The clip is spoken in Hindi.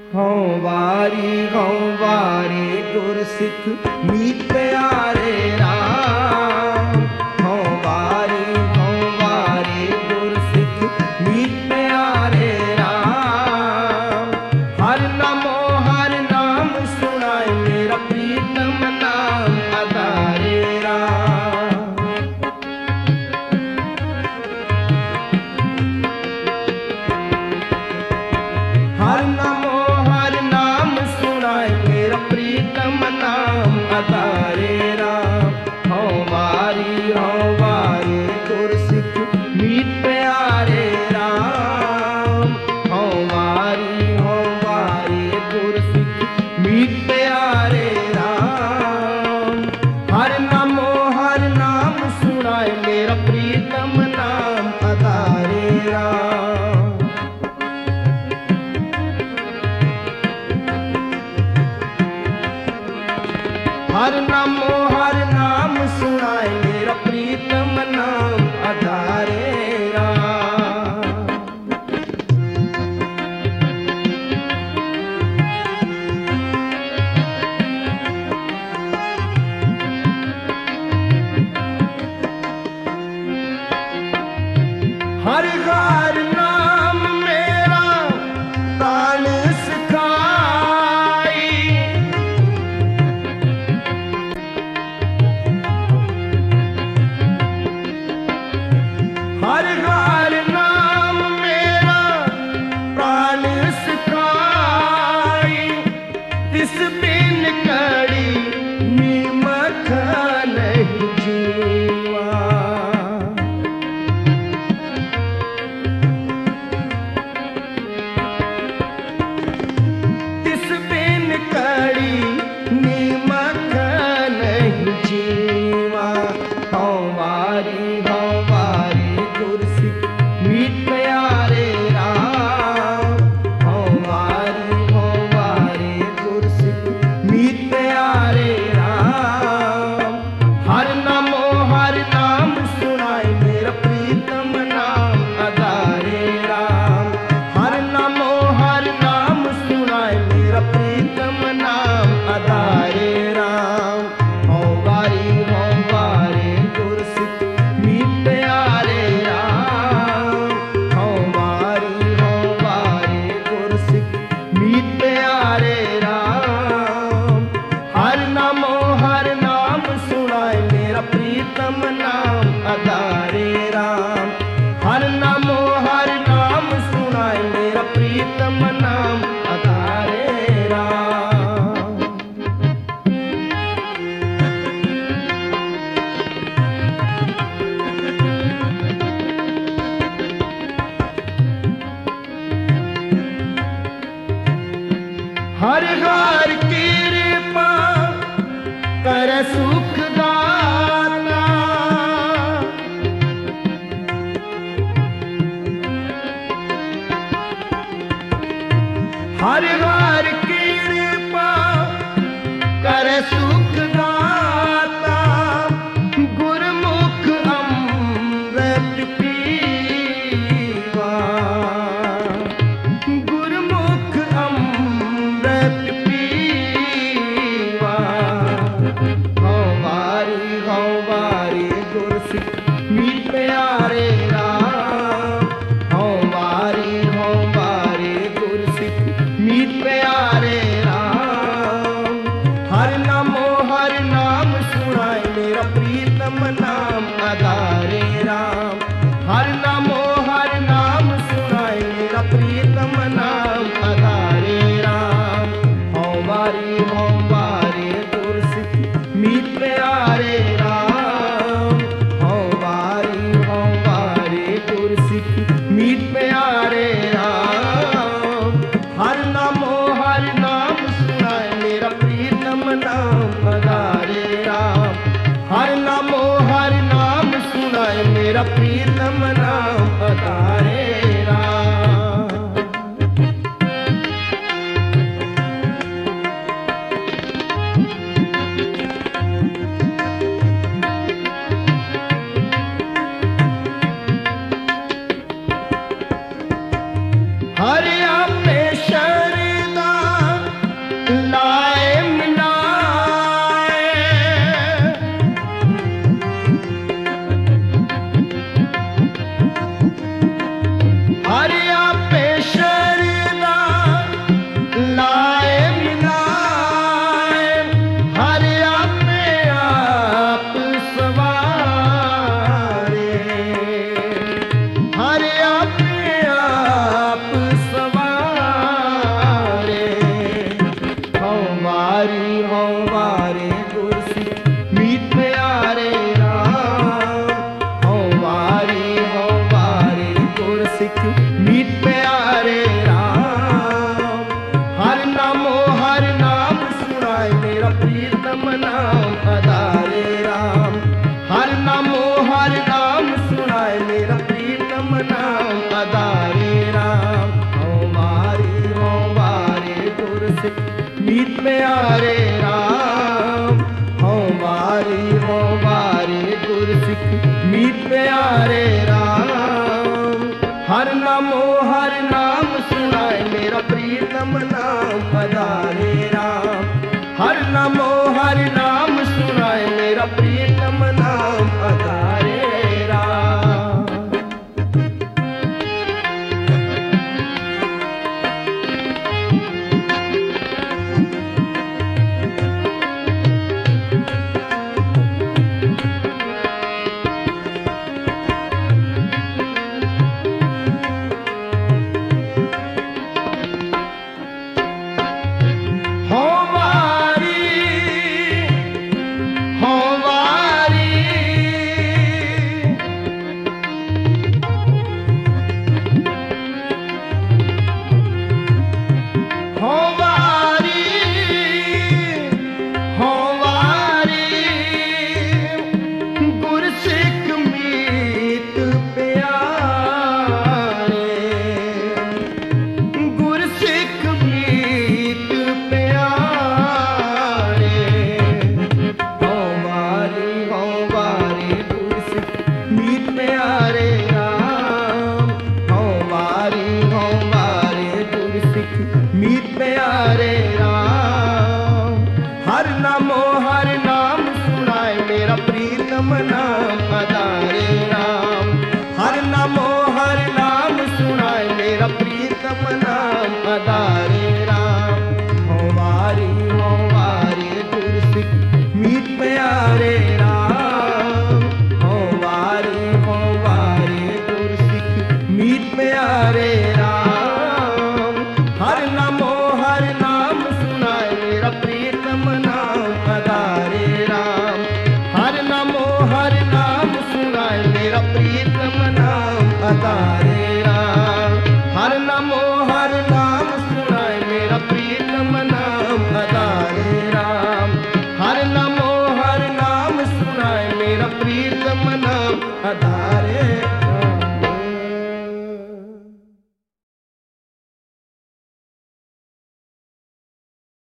हूँ वारी गुरसिख मीत प्यारे राम। हूँ वारी गुरसिख मीत प्यारे राम। हर नाम सुनाए मेरा प्रीतम नाम आधारे राम। हर नाम सुनाए मेरा प्रीतम नाम आधारे राम। हूँ वारी गुरसिख मीत प्यारे राम। हूँ वारी गुरसिख मीत प्यारे राम। हर नाम सुनाए मेरा प्रीतम नाम आधारे राम। हर नाम सुनाए मेरा प्रीतम नाम आधारे राम। हर नाम मेरा प्राण सिखाई। हर नाम मेरा प्राण सिखाई। तिस बिन कड़ी नीमक नहीं जीवा। तिस बिन कड़ी नीमक नहीं जीवा। हूँ वारी गुरसिख मीत प्यारे राम। हूँ वारी गुरसिख मीत प्यारे राम। हर नाम सुनाए मेरा प्रीतम नाम आधारे राम। हर नाम सुनाए मेरा प्रीतम नाम आधारे राम। हूँ वारी गुरसिख मीत प्यारे राम। हूँ वारी गुरसिख मीत प्यारे राम। हर नाम सुनाए मेरा प्रीतम नाम आधारे राम। हर नाम सुनाए मेरा प्रीतम नाम आधारे राम। हर कृपा कर सुख दाता। हर कृपा कर सुख दाता। गुरमुख अमृत पीवा। गुरमुख अमृत पीवा। हूँ वारी गुरसिख मीत प्यारे राम। हूँ वारी गुरसिख मीत प्यारे राम। हर नाम सुनाए मेरा प्रीतम नाम आधारे राम। हर नाम सुनाए मेरा प्रीतम नाम आधारे राम। हूँ वारी गुरसिख मीत प्यारे राम। हूँ वारी गुरसिख मीत प्यारे राम। हर नाम सुनाए मेरा प्रीतम नाम आधारे राम। हर नाम सुनाए मेरा प्रीतम नाम आधारे राम। प्यारे राम। हों वारी गुरसिख मीत प्यारे राम। हर नामो हर नाम सुनाए मेरा प्रीतम नाम पधारे राम। हर नामो हर नाम सुनाए मेरा प्रीतम नाम पधारे राम। मीत प्यारे राम। हर नामो हर नाम सुनाए मेरा प्रीतम नाम पधारे राम। हर नामो हर नाम सुनाए मेरा प्रीतम नाम पधारे राम। हों वारी गुरसिख मीत प्यारे राम। हों वारी गुरसिख मीत प्यारे राम। हर नामो हर नाम सुनाए मेरा प्रीतम नाम पधारे राम। हर नामो हर नाम सुनाए मेरा प्रीतम नाम पधारे राम। हर नामो हर नाम सुनाए मेरा प्रीतम नाम पधारे राम। हर नामो हर नाम सुनाए मेरा प्रीतम नाम पधारे